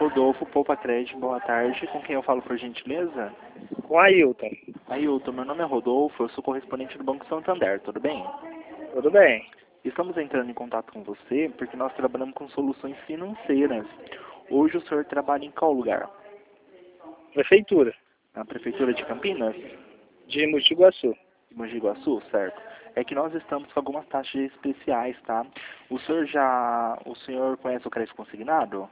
Rodolfo, Poupa Crédito, boa tarde. Com quem eu falo, por gentileza? Com Ailton. Ailton, meu nome é Rodolfo, eu sou correspondente do Banco Santander, tudo bem? Tudo bem. Estamos entrando em contato com você porque nós trabalhamos com soluções financeiras. Hoje o senhor trabalha em qual lugar? Prefeitura Na Prefeitura de Campinas? de Mogi Guaçu. De Mogi Guaçu, certo? É que nós estamos com algumas taxas especiais, tá? O senhor conhece o crédito consignado?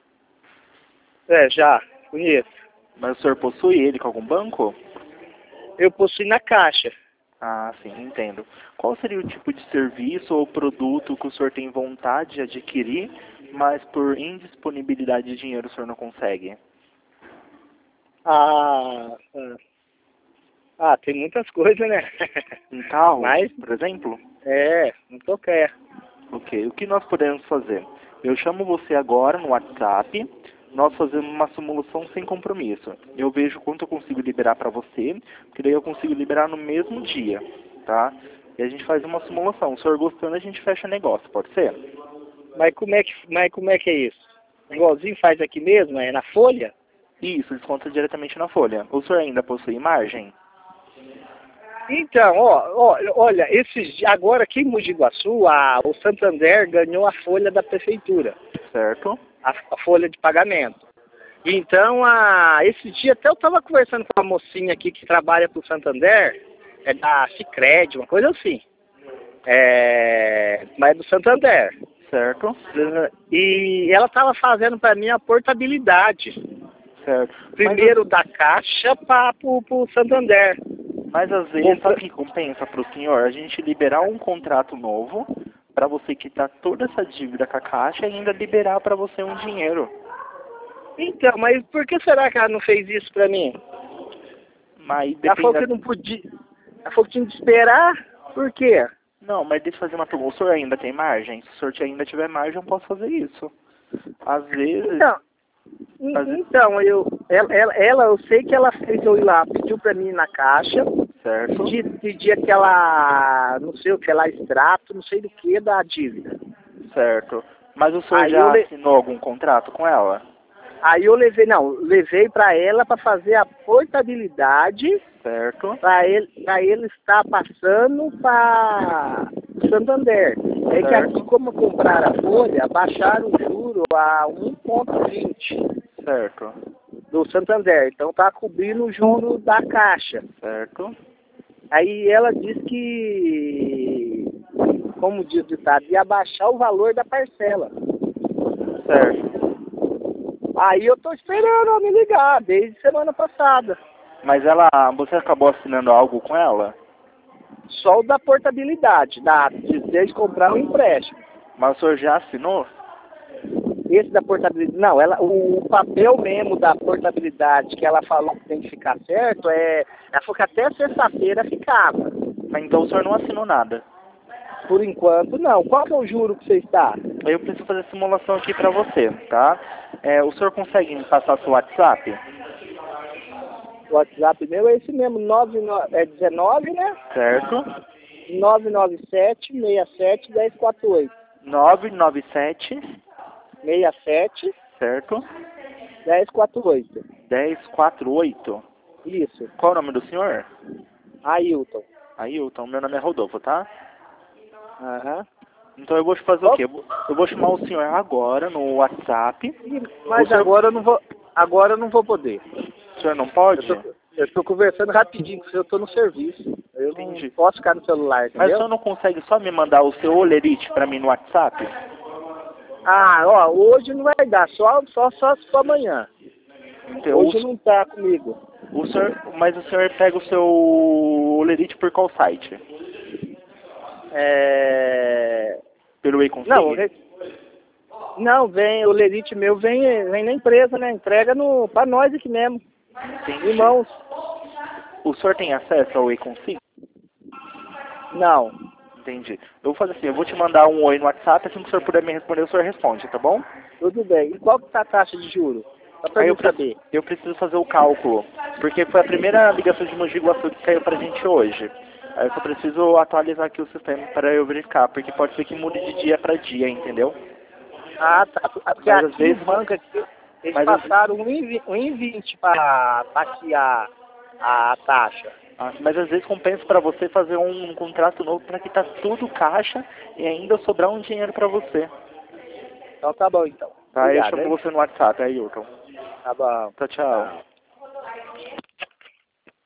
Já, conheço. Mas o senhor possui ele com algum banco? Eu possuo na Caixa. Ah, sim, entendo. Qual seria o tipo de serviço ou produto que o senhor tem vontade de adquirir, mas por indisponibilidade de dinheiro o senhor não consegue? Tem muitas coisas, né? Um carro, Mas, por exemplo? não tô quer. Ok, o que nós podemos fazer? Eu chamo você agora no WhatsApp, nós fazemos uma simulação sem compromisso. Eu vejo quanto eu consigo liberar para você, que daí eu consigo liberar no mesmo dia, tá? E a gente faz uma simulação. Se o senhor gostando, a gente fecha negócio, pode ser? Mas como é que é isso? Igualzinho faz aqui mesmo, é na folha? Isso, desconta diretamente na folha. O senhor ainda possui margem? Então, olha, agora aqui em Mogi Guaçu, o Santander ganhou a folha da prefeitura, Certo? a folha de pagamento. Então, esse dia até eu estava conversando com uma mocinha aqui que trabalha para o Santander, é da Sicredi, uma coisa assim. Mas é do Santander. Certo? E ela estava fazendo para mim a portabilidade. Certo. Primeiro da Caixa para o Santander. Mas às vezes, sabe o que compensa para o senhor? A gente liberar um contrato novo para você quitar toda essa dívida com a Caixa e ainda liberar para você um dinheiro. Então, mas por que será que ela não fez isso para mim? Mas Ela falou que não podia. Ela falou que tinha que esperar. Por quê? Não, mas deixa eu fazer uma pergunta. O senhor ainda tem margem? Se o senhor ainda tiver margem, eu posso fazer isso. Às vezes... Então, eu sei que ela fez eu ir lá, pediu pra mim ir na Caixa, Certo. pedir aquela, não sei o que, lá, extrato, não sei do que, da dívida. Certo. Mas o senhor Aí já assinou algum contrato com ela? Aí eu levei pra ela pra fazer a portabilidade, Certo. pra ele estar passando para Santander. É que aqui, como compraram a folha, baixaram o juro a 1,20 Certo. do Santander. Então tá cobrindo o juro da Caixa. Certo. Aí ela disse que, como diz o ditado, ia baixar o valor da parcela. Certo. Aí eu tô esperando ela me ligar, desde semana passada. Mas você acabou assinando algo com ela? Só o da portabilidade, desde comprar um empréstimo. Mas o senhor já assinou? Esse da portabilidade, não, o papel mesmo da portabilidade que ela falou que tem que ficar certo, ela falou que até sexta-feira ficava. Mas então o senhor não assinou nada? Por enquanto, não. Qual que é o juro que você está? Eu preciso fazer simulação aqui para você, tá? O senhor consegue me passar seu WhatsApp? O WhatsApp meu é esse mesmo, 19, né? Certo. 997-67-1048. 997. 67. Certo. 1048. 1048. Isso. Qual o nome do senhor? Ailton. Ailton, meu nome é Rodolfo, tá? Aham. Então eu vou te fazer o quê? Eu vou chamar o senhor agora no WhatsApp. Mas agora eu não vou poder. O senhor não pode? Eu tô conversando rapidinho com você, eu tô no serviço. Eu não posso ficar no celular, entendeu? Mas o senhor não consegue só me mandar o seu olerite para mim no WhatsApp? Hoje não vai dar, só amanhã. Então, hoje não tá comigo. Mas o senhor pega o seu olerite por qual site? Pelo e-consig? Não, o lerite meu vem na empresa, né? Entrega pra nós aqui mesmo. Entendi. Irmãos. O senhor tem acesso ao e-consig? Não. Entendi. Eu vou fazer assim, eu vou te mandar um oi no WhatsApp, assim que o senhor puder me responder, o senhor responde, tá bom? Tudo bem. E qual que tá a taxa de juros? Só pra eu saber. Eu preciso fazer o cálculo, porque foi a primeira ligação de Mogi Guaçu que caiu pra gente hoje. Aí eu só preciso atualizar aqui o sistema para eu verificar, porque pode ser que mude de dia para dia, entendeu? Porque mas aqui o banco aqui, Eles Mas passaram 1,20 para aqui a taxa. Mas às vezes compensa para você fazer um contrato novo para quitar tudo caixa e ainda sobrar um dinheiro para você. Então tá bom, então. Tá, Obrigado, eu chamo hein? você no WhatsApp, aí, Hilton. Tá bom. Tchau, tchau. Tchau.